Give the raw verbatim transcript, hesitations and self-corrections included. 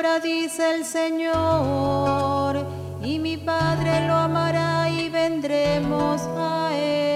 palabra, dice el Señor, y mi Padre lo amará y vendremos a él.